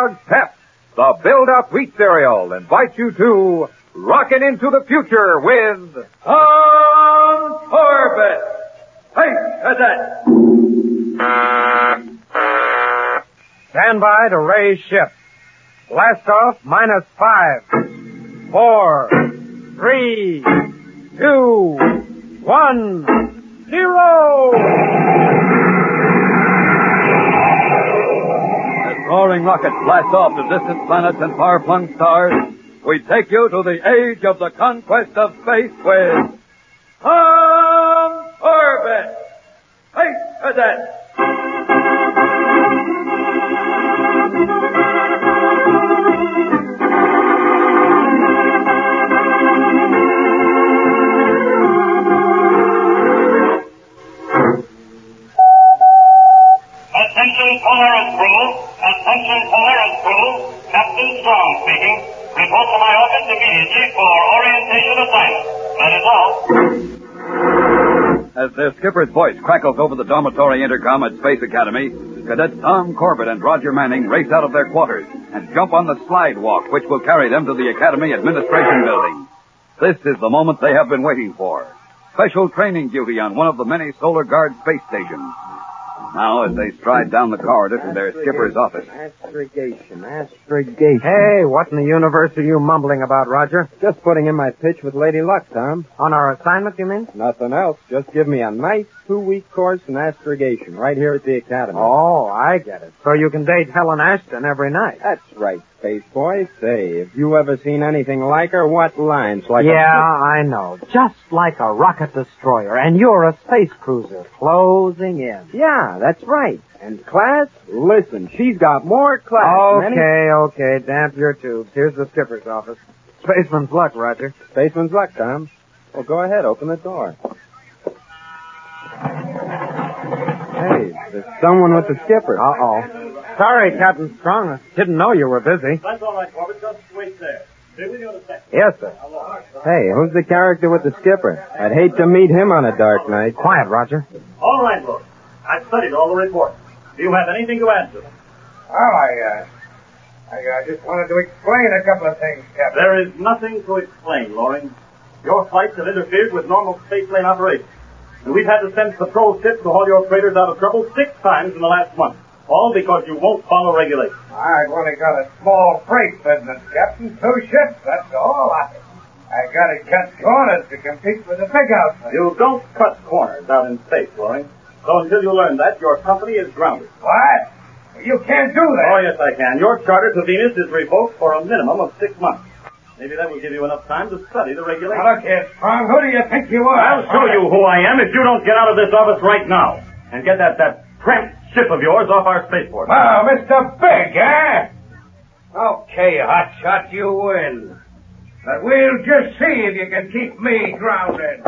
Kellogg's Pep, the build-up wheat cereal, invites you to Rockin' into the Future with Tom Corbett. Space Cadet. Stand by to raise ship. Blast off -5, 4, 3, 2, 1, 0. As roaring rockets blast off to distant planets and far-flung stars, we take you to the age of the conquest of space with Tom Corbett, Space Cadet. Attention Polaris crew, Captain Strong speaking. Report to my office immediately for orientation assignment. That is all. As their skipper's voice crackles over the dormitory intercom at Space Academy, Cadets Tom Corbett and Roger Manning race out of their quarters and jump on the slide walk which will carry them to the Academy Administration Building. This is the moment they have been waiting for. Special training duty on one of the many Solar Guard space stations. Now, as they stride down the corridor to their skipper's office. Astrogation. Hey, what in the universe are you mumbling about, Roger? Just putting in my pitch with Lady Luck, Tom. On our assignment, you mean? Nothing else. Just give me a nice 2-week course in astrogation right here at the Academy. Oh, I get it. So you can date Helen Ashton every night. That's right, Space Boy. Say, have you ever seen anything like her? What lines? Like I know. Just like a rocket destroyer, and you're a space cruiser closing in. Yeah, that's right. And class, listen, she's got more class than any... Okay, damp your tubes. Here's the skipper's office. Spaceman's luck, Roger. Spaceman's luck, Tom. Well, go ahead, open the door. Hey, there's someone with the skipper. Uh-oh. Sorry, Captain Strong. I didn't know you were busy. That's all right, Corbett. Just wait there. Stay with you in a second. Yes, sir. Hey, who's the character with the skipper? I'd hate to meet him on a dark night. Quiet, Roger. All right, Lord. I've studied all the reports. Do you have anything to add to them? I just wanted to explain a couple of things, Captain. There is nothing to explain, Loring. Your flights have interfered with normal spaceplane operations. And we've had to send patrol ships to haul your freighters out of trouble 6 times in the last month. All because you won't follow regulations. I've only got a small freight business, Captain. 2 ships, that's all. I got to cut corners to compete with the big outfit. You don't cut corners out in space, Loring. So until you learn that, your company is grounded. What? You can't do that. Oh, yes, I can. Your charter to Venus is revoked for a minimum of 6 months. Maybe that will give you enough time to study the regulations. Now, look here, Strong. Who do you think you are? I'll show you who I am if you don't get out of this office right now. And get that cramped ship of yours off our spaceport. Oh, Mr. Big, eh? Okay, hotshot, you win. But we'll just see if you can keep me grounded.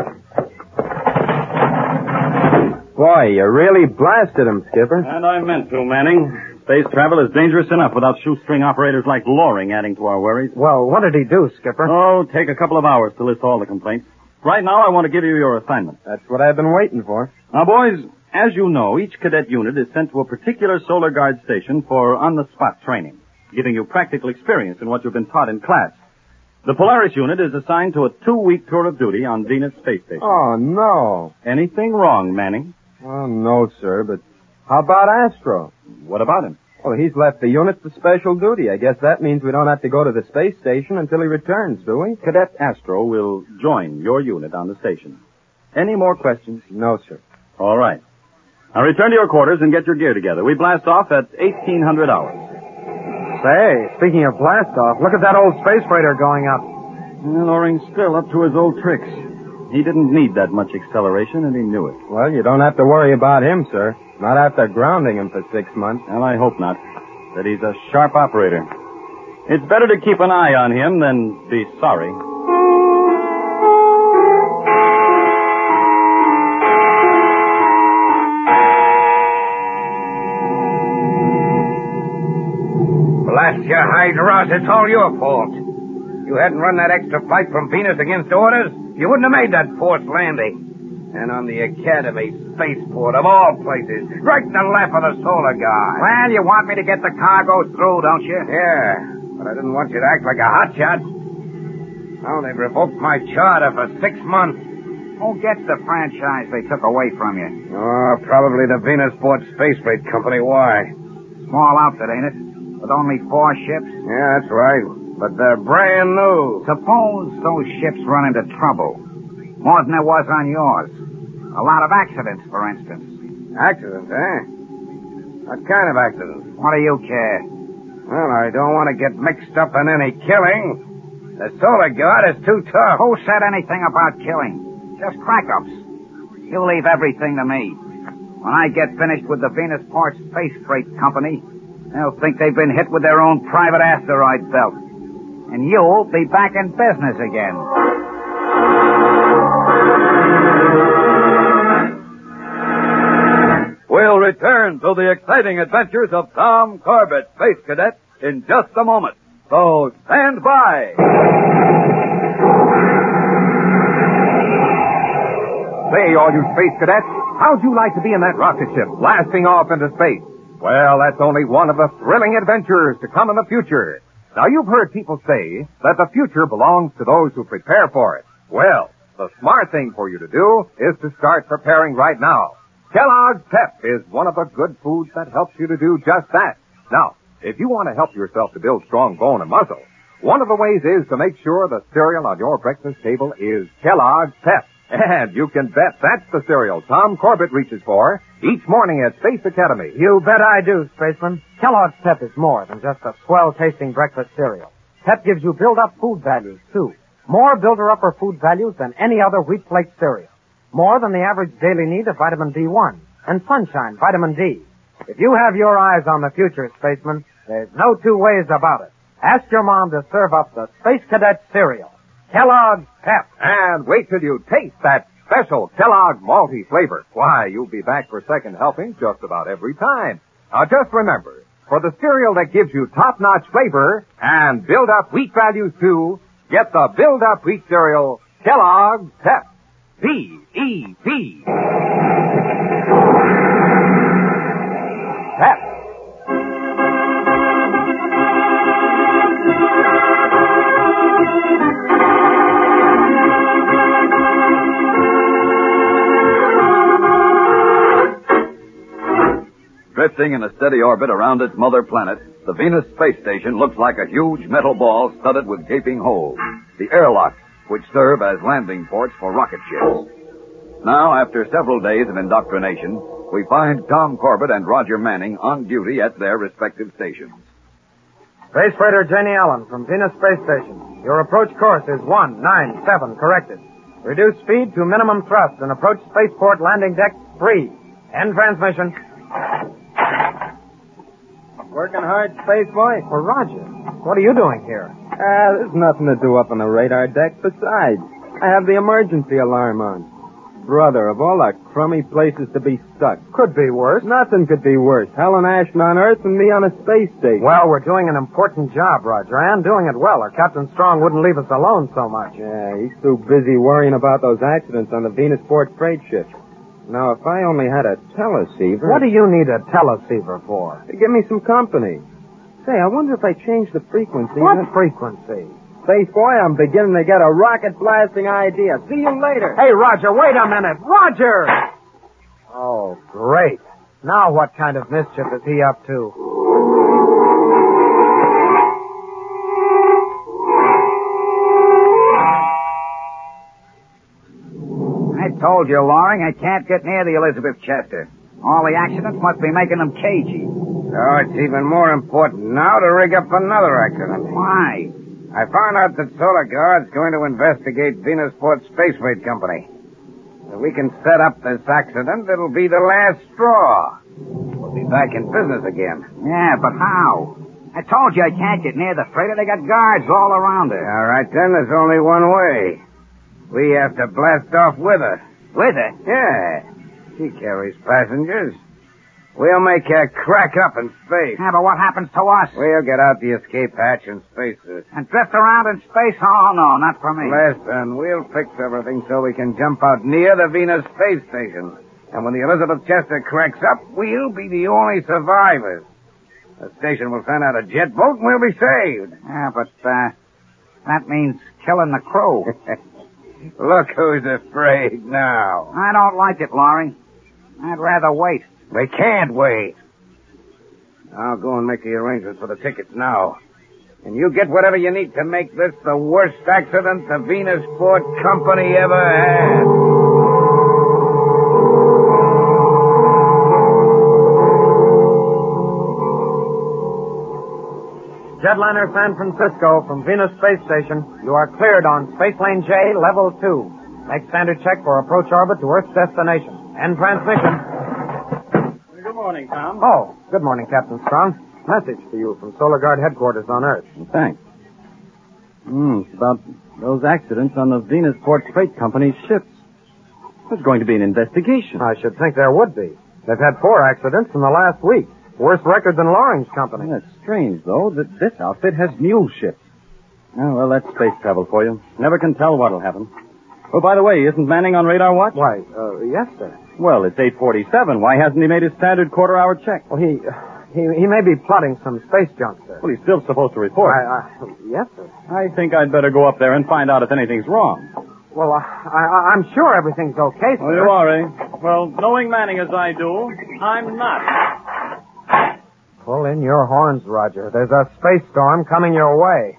Boy, you really blasted him, Skipper. And I meant to, Manning. Space travel is dangerous enough without shoestring operators like Loring adding to our worries. Well, what did he do, Skipper? Oh, take a couple of hours to list all the complaints. Right now, I want to give you your assignment. That's what I've been waiting for. Now, boys, as you know, each cadet unit is sent to a particular Solar Guard station for on-the-spot training, giving you practical experience in what you've been taught in class. The Polaris unit is assigned to a 2-week tour of duty on Venus Space Station. Oh, no. Anything wrong, Manning? Oh, no, sir, but how about Astro? What about him? Well, he's left the unit for special duty. I guess that means we don't have to go to the space station until he returns, do we? Cadet Astro will join your unit on the station. Any more questions? No, sir. All right. Now return to your quarters and get your gear together. We blast off at 1800 hours. Say, speaking of blast off, look at that old space freighter going up. Well, Loring's still up to his old tricks. He didn't need that much acceleration, and he knew it. Well, you don't have to worry about him, sir. Not after grounding him for 6 months. Well, I hope not. That he's a sharp operator. It's better to keep an eye on him than be sorry. Blast your hide, Ross. It's all your fault. You hadn't run that extra flight from Venus against orders, you wouldn't have made that forced landing. And on the Academy spaceport, of all places, right in the lap of the Solar Guard. Well, you want me to get the cargo through, don't you? Yeah, but I didn't want you to act like a hotshot. Oh, they've revoked my charter for 6 months. Who gets the franchise they took away from you? Oh, probably the Venusport Space Freight Company. Why? Small outfit, ain't it? With only 4 ships? Yeah, that's right. But they're brand new. Suppose those ships run into trouble. More than there was on yours. A lot of accidents, for instance. Accidents, eh? What kind of accidents? What do you care? Well, I don't want to get mixed up in any killing. The Solar Guard is too tough. Who said anything about killing? Just crack-ups. You leave everything to me. When I get finished with the Venusport Space Freight Company, they'll think they've been hit with their own private asteroid belt. And you'll be back in business again. We'll return to the exciting adventures of Tom Corbett, Space Cadet, in just a moment. So stand by. Say, all you space cadets, how'd you like to be in that rocket ship blasting off into space? Well, that's only one of the thrilling adventures to come in the future. Now, you've heard people say that the future belongs to those who prepare for it. Well, the smart thing for you to do is to start preparing right now. Kellogg's Pep is one of the good foods that helps you to do just that. Now, if you want to help yourself to build strong bone and muscle, one of the ways is to make sure the cereal on your breakfast table is Kellogg's Pep. And you can bet that's the cereal Tom Corbett reaches for each morning at Space Academy. You bet I do, Spaceman. Kellogg's Pep is more than just a swell-tasting breakfast cereal. Pep gives you build-up food values, too. More builder-upper food values than any other wheat flake cereal. More than the average daily need of vitamin D1 and sunshine vitamin D. If you have your eyes on the future, Spaceman, there's no two ways about it. Ask your mom to serve up the Space Cadet cereal. Kellogg's Pep. And wait till you taste that special Kellogg's malty flavor. Why, you'll be back for second helping just about every time. Now, just remember, for the cereal that gives you top-notch flavor and build-up wheat values, too, get the build-up wheat cereal, Kellogg's Pep. P-E-P. Pep. Drifting in a steady orbit around its mother planet, the Venus space station looks like a huge metal ball studded with gaping holes, the airlocks, which serve as landing ports for rocket ships. Now, after several days of indoctrination, we find Tom Corbett and Roger Manning on duty at their respective stations. Space Freighter Janie Allen from Venus Space Station. Your approach course is 197, corrected. Reduce speed to minimum thrust and approach spaceport landing deck 3. End transmission. Working hard, Space Boy? Well, Roger, what are you doing here? There's nothing to do up on the radar deck. Besides, I have the emergency alarm on. Brother, of all the crummy places to be stuck. Could be worse. Nothing could be worse. Helen Ashton on Earth and me on a space station. Well, we're doing an important job, Roger, and doing it well, or Captain Strong wouldn't leave us alone so much. Yeah, he's too busy worrying about those accidents on the Venusport freight ship. Now, if I only had a teleceiver... What do you need a teleceiver for? To give me some company. Say, I wonder if I change the frequency... What frequency? Space Boy, I'm beginning to get a rocket-blasting idea. See you later. Hey, Roger, wait a minute. Roger! Oh, great. Now what kind of mischief is he up to? I told you, Loring, I can't get near the Elizabeth Chester. All the accidents must be making them cagey. Oh, it's even more important now to rig up another accident. Why? I found out that Solar Guard's going to investigate Venusport Space Freight Company. If we can set up this accident, it'll be the last straw. We'll be back in business again. Yeah, but how? I told you I can't get near the freighter. They got guards all around her. All right, then, there's only one way. We have to blast off with her. With her? Yeah. She carries passengers. We'll make a crack up in space. Yeah, but what happens to us? We'll get out the escape hatch in spacesuit. And drift around in space? Oh, no, not for me. Listen, we'll fix everything so we can jump out near the Venus space station. And when the Elizabeth Chester cracks up, we'll be the only survivors. The station will send out a jet boat and we'll be saved. Yeah, but, that means killing the crew. Look who's afraid now. I don't like it, Laurie. I'd rather wait. We can't wait. I'll go and make the arrangements for the tickets now. And you get whatever you need to make this the worst accident the Venusport Company ever had. Jetliner San Francisco from Venus Space Station. You are cleared on Space Lane J, Level 2. Make standard check for approach orbit to Earth's destination. End transmission. Good morning, Tom. Oh, good morning, Captain Strong. Message for you from Solar Guard headquarters on Earth. Thanks. It's about those accidents on the Venusport Freight Company's ships. There's going to be an investigation. I should think there would be. They've had 4 accidents in the last week. Worse record than Loring's company. That's strange, though, that this outfit has mule ships. Oh, well, that's space travel for you. Never can tell what'll happen. Oh, by the way, isn't Manning on radar watch? Why, yes, sir. Well, it's 8:47. Why hasn't he made his standard quarter-hour check? Well, he may be plotting some space junk, sir. Well, he's still supposed to report. Yes, sir. I think I'd better go up there and find out if anything's wrong. Well, I'm sure everything's okay, sir. Oh, you are, eh? Well, knowing Manning as I do, I'm not. Pull in your horns, Roger. There's a space storm coming your way.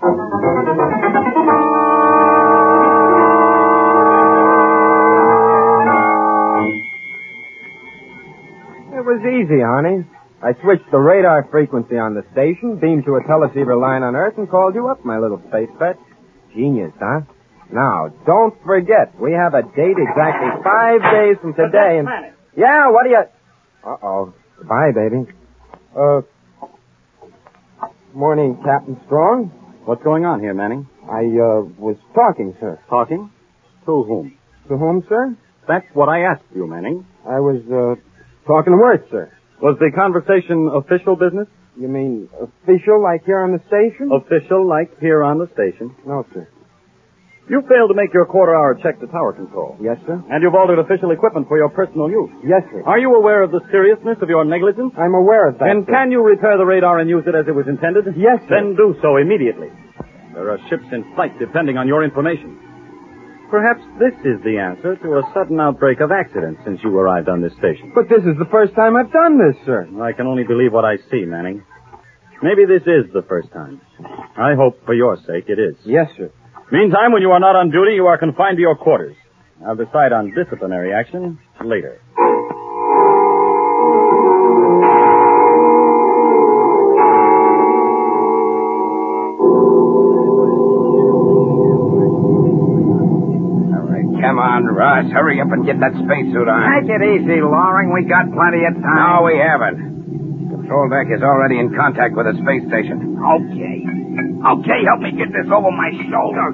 It was easy, honey. I switched the radar frequency on the station, beamed to a teleceiver line on Earth, and called you up, my little space pet. Genius, huh? Now, don't forget, we have a date exactly 5 days from today, and... Yeah, what do you... Uh-oh. Bye, baby. Morning, Captain Strong. What's going on here, Manning? I, was talking, sir. Talking? To whom? To whom, sir? That's what I asked you, Manning. I was, talking to Worth, sir. Was the conversation official business? You mean official, like here on the station? Official, like here on the station? No, sir. You failed to make your quarter-hour check to tower control. Yes, sir. And you've altered official equipment for your personal use. Yes, sir. Are you aware of the seriousness of your negligence? I'm aware of that, Then sir. can you repair the radar and use it as it was intended? Yes, sir. Then do so immediately. There are ships in flight depending on your information. Perhaps this is the answer to a sudden outbreak of accidents since you arrived on this station. But this is the first time I've done this, sir. I can only believe what I see, Manning. Maybe this is the first time. I hope, for your sake, it is. Yes, sir. Meantime, when you are not on duty, you are confined to your quarters. I'll decide on disciplinary action later. All right, come on, Ross. Hurry up and get that spacesuit on. Take it easy, Loring. We got plenty of time. No, we haven't. Control deck is already in contact with the space station. Okay, help me get this over my shoulder.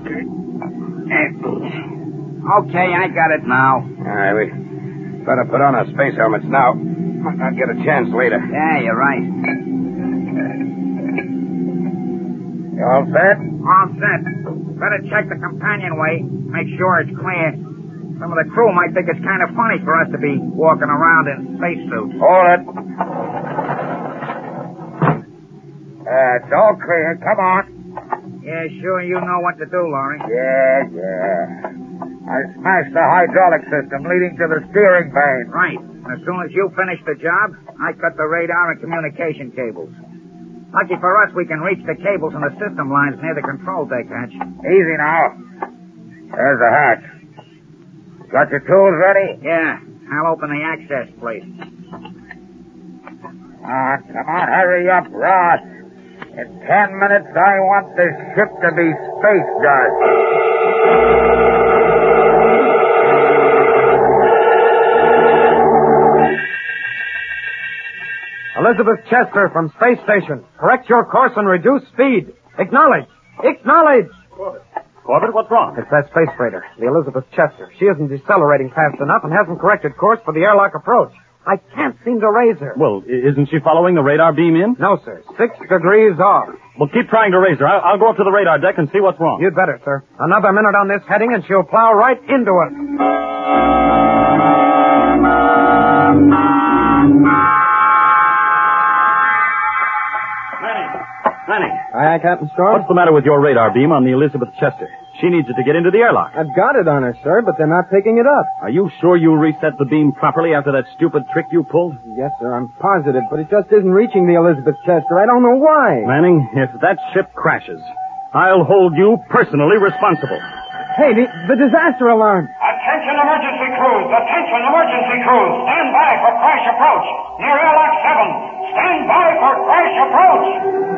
Okay, I got it now. All right, we better put on our space helmets now. Might not get a chance later. Yeah, you're right. You all set? All set. Better check the companionway. Make sure it's clear. Some of the crew might think it's kind of funny for us to be walking around in spacesuits. Hold it. It's all clear. Come on. Yeah, sure you know what to do, Loring. Yeah. I smashed the hydraulic system leading to the steering vane. Right. As soon as you finish the job, I cut the radar and communication cables. Lucky for us, we can reach the cables and the system lines near the control deck hatch. Easy now. There's the hatch. Got your tools ready? Yeah. I'll open the access plate. Come on, hurry up, Ross. In 10 minutes, I want this ship to be space guard. Elizabeth Chester from Space Station. Correct your course and reduce speed. Acknowledge. Acknowledge. Corbett, what's wrong? It's that space freighter, the Elizabeth Chester. She isn't decelerating fast enough and hasn't corrected course for the airlock approach. I can't seem to raise her. Well, isn't she following the radar beam in? No, sir. 6 degrees off. Well, keep trying to raise her. I'll go up to the radar deck and see what's wrong. You'd better, sir. Another minute on this heading and she'll plow right into us. Manning. Aye, Captain Storm? What's the matter with your radar beam on the Elizabeth Chester? She needs it to get into the airlock. I've got it on her, sir, but they're not picking it up. Are you sure you reset the beam properly after that stupid trick you pulled? Yes, sir, I'm positive, but it just isn't reaching the Elizabeth Chester. I don't know why. Manning, if that ship crashes, I'll hold you personally responsible. Hey, the disaster alarm. Attention emergency crews! Attention emergency crews! Stand by for crash approach! Near airlock 7. Stand by for crash approach!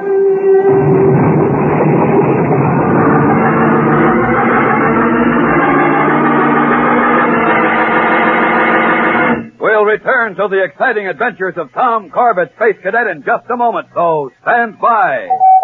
We'll return to the exciting adventures of Tom Corbett, Space Cadet, in just a moment, so stand by.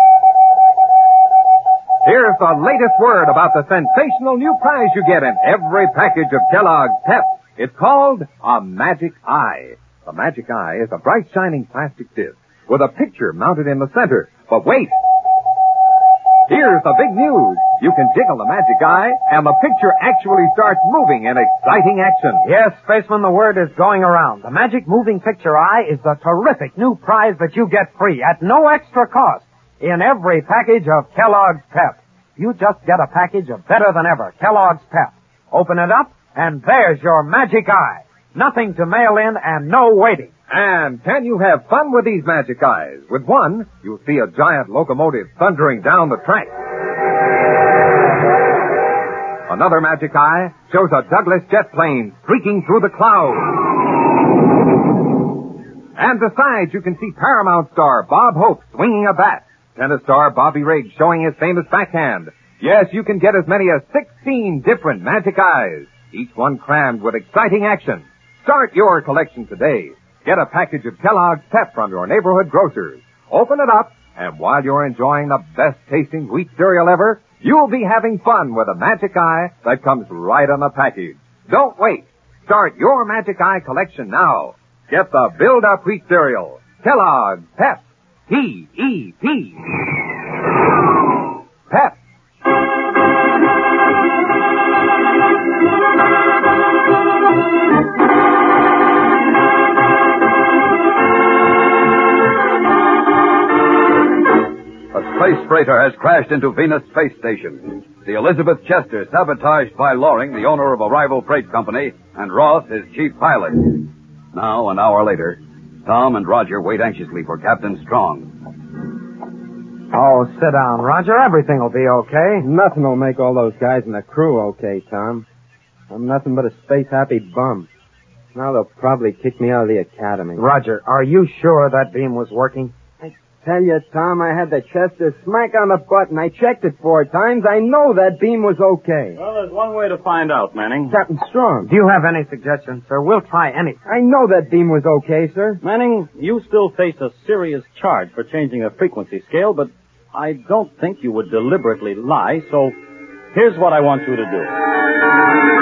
Here's the latest word about the sensational new prize you get in every package of Kellogg's Pep. It's called a Magic Eye. The Magic Eye is a bright, shining plastic disc with a picture mounted in the center. But wait! Here's the big news. You can jiggle the Magic Eye, and the picture actually starts moving in exciting action. Yes, Spaceman, the word is going around. The Magic Moving Picture Eye is the terrific new prize that you get free at no extra cost in every package of Kellogg's Pep. You just get a package of better than ever Kellogg's Pep. Open it up, and there's your Magic Eye. Nothing to mail in and no waiting. And can you have fun with these Magic Eyes? With one, you'll see a giant locomotive thundering down the track. Another Magic Eye shows a Douglas jet plane streaking through the clouds. And besides, you can see Paramount star Bob Hope swinging a bat. Tennis star Bobby Riggs showing his famous backhand. Yes, you can get as many as 16 different Magic Eyes, each one crammed with exciting action. Start your collection today. Get a package of Kellogg's Pep from your neighborhood grocers. Open it up, and while you're enjoying the best-tasting wheat cereal ever, you'll be having fun with a Magic Eye that comes right on the package. Don't wait. Start your Magic Eye collection now. Get the Build-Up Wheat Cereal. Kellogg's Pep. P-E-P. Pep. A space freighter has crashed into Venus Space Station. The Elizabeth Chester, sabotaged by Loring, the owner of a rival freight company, and Ross, his chief pilot. Now, an hour later, Tom and Roger wait anxiously for Captain Strong. Oh, sit down, Roger. Everything will be okay. Nothing will make all those guys in the crew okay, Tom. I'm nothing but a space-happy bum. Now they'll probably kick me out of the academy. Roger, are you sure that beam was working? Tell you, Tom, I had the Chester smack on the button. I checked it 4 times. I know that beam was okay. Well, there's one way to find out, Manning. Captain Strong. Do you have any suggestions, sir? We'll try anything. I know that beam was okay, sir. Manning, you still face a serious charge for changing a frequency scale, but I don't think you would deliberately lie, so here's what I want you to do.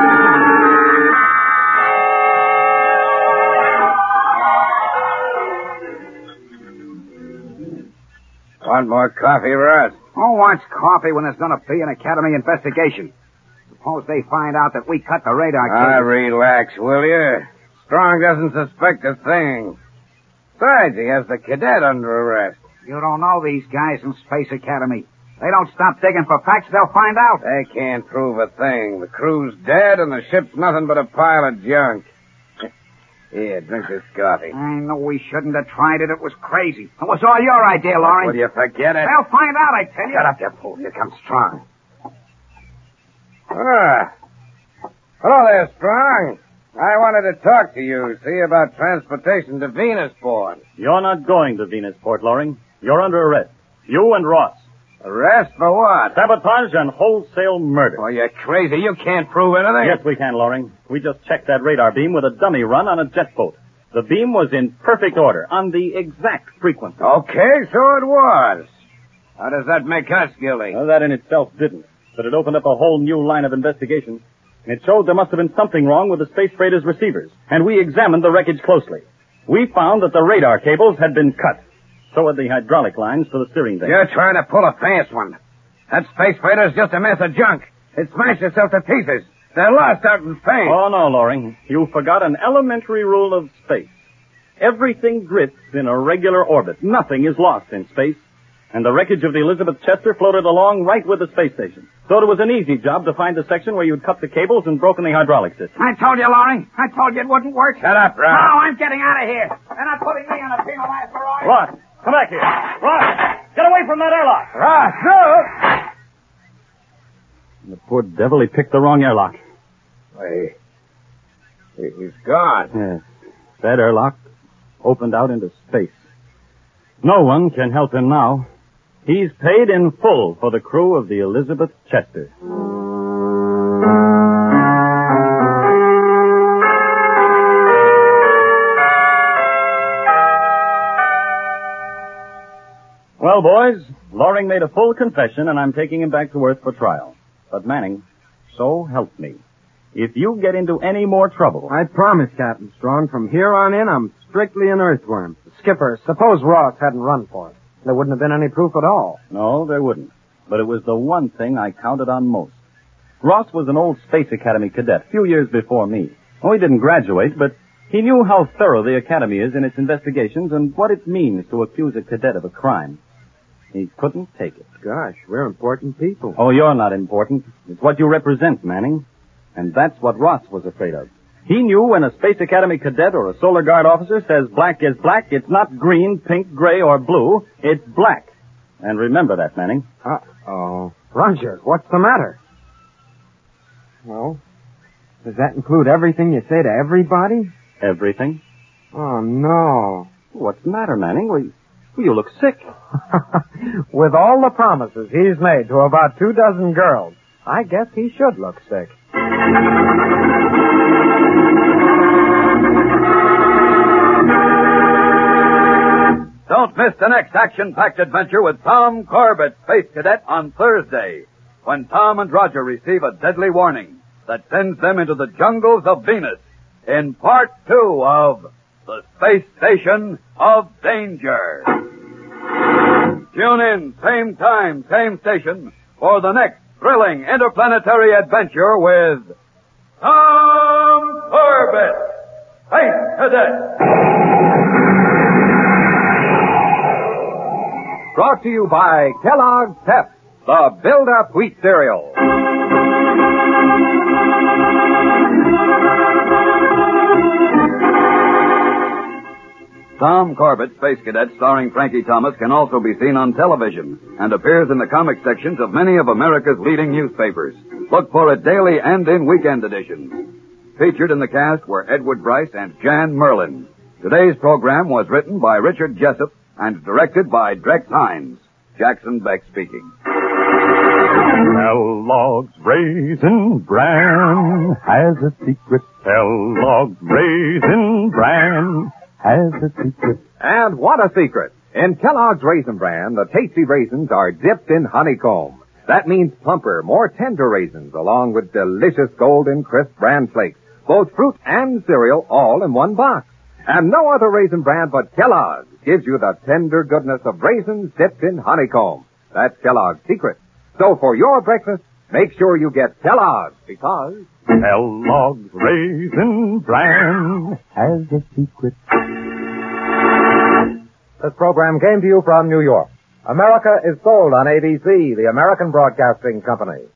Want more coffee, Ross? Who wants coffee when there's going to be an Academy investigation? Suppose they find out that we cut the radar cable. Relax, will you? Strong doesn't suspect a thing. Besides, he has the cadet under arrest. You don't know these guys in Space Academy. They don't stop digging for facts, they'll find out. They can't prove a thing. The crew's dead and the ship's nothing but a pile of junk. Here, drink this coffee. I know we shouldn't have tried it. It was crazy. It was all your idea, Loring. Will you forget it? They'll find out, I tell you. Shut up, you fool. Here comes Strong. Ah. Hello there, Strong. I wanted to talk to you, see about transportation to Venusport. You're not going to Venusport, Loring. You're under arrest. You and Ross. Arrest for what? Sabotage and wholesale murder. Oh, you're crazy. You can't prove anything. Yes, we can, Loring. We just checked that radar beam with a dummy run on a jet boat. The beam was in perfect order, on the exact frequency. Okay, so it was. How does that make us guilty? Well, that in itself didn't, but it opened up a whole new line of investigation. It showed there must have been something wrong with the space freighter's receivers, and we examined the wreckage closely. We found that the radar cables had been cut. So had the hydraulic lines for the steering thing. You're trying to pull a fast one. That space freighter's just a mess of junk. It smashed itself to pieces. They're lost out in space. Oh, no, Loring. You forgot an elementary rule of space. Everything drifts in a regular orbit. Nothing is lost in space. And the wreckage of the Elizabeth Chester floated along right with the space station. So it was an easy job to find the section where you'd cut the cables and broken the hydraulic system. I told you, Loring. I told you it wouldn't work. Shut up, Ross. No, I'm getting out of here. They're not putting me on a penal asteroid. Ross, come back here. Ross, get away from that airlock. Ross, no! The poor devil, he picked the wrong airlock. He's gone. Yes, that airlock opened out into space. No one can help him now. He's paid in full for the crew of the Elizabeth Chester. Well, boys, Loring made a full confession, and I'm taking him back to Earth for trial. But Manning, so help me, if you get into any more trouble... I promise, Captain Strong, from here on in, I'm strictly an earthworm. Skipper, suppose Ross hadn't run for it. There wouldn't have been any proof at all. No, there wouldn't. But it was the one thing I counted on most. Ross was an old Space Academy cadet, a few years before me. Oh, he didn't graduate, but he knew how thorough the Academy is in its investigations and what it means to accuse a cadet of a crime. He couldn't take it. Gosh, we're important people. Oh, you're not important. It's what you represent, Manning. And that's what Ross was afraid of. He knew when a Space Academy cadet or a Solar Guard officer says black is black, it's not green, pink, gray, or blue. It's black. And remember that, Manning. Uh-oh. Roger, what's the matter? Well, does that include everything you say to everybody? Everything? Oh, no. What's the matter, Manning? Well, you look sick. With all the promises he's made to about 24 girls, I guess he should look sick. Don't miss the next action-packed adventure with Tom Corbett, Space Cadet, on Thursday, when Tom and Roger receive a deadly warning that sends them into the jungles of Venus in Part 2 of The Space Station of Danger. Tune in, same time, same station, for the next thrilling interplanetary adventure with Tom Corbett, Space Cadet. Brought to you by Kellogg's Pep, the Build-Up Wheat Cereal. Tom Corbett, Space Cadet, starring Frankie Thomas, can also be seen on television and appears in the comic sections of many of America's leading newspapers. Look for it daily and in weekend editions. Featured in the cast were Edward Bryce and Jan Merlin. Today's program was written by Richard Jessup and directed by Drex Hines. Jackson Beck speaking. Kellogg's Raisin Bran has a secret. Kellogg's Raisin Bran has a secret. And what a secret! In Kellogg's Raisin Bran, the tasty raisins are dipped in honeycomb. That means plumper, more tender raisins, along with delicious golden crisp bran flakes, both fruit and cereal, all in one box. And no other raisin brand but Kellogg's gives you the tender goodness of raisins dipped in honeycomb. That's Kellogg's secret. So for your breakfast, make sure you get Kellogg's, because Kellogg's Raisin Bran has a secret. This program came to you from New York. America is sold on ABC, the American Broadcasting Company.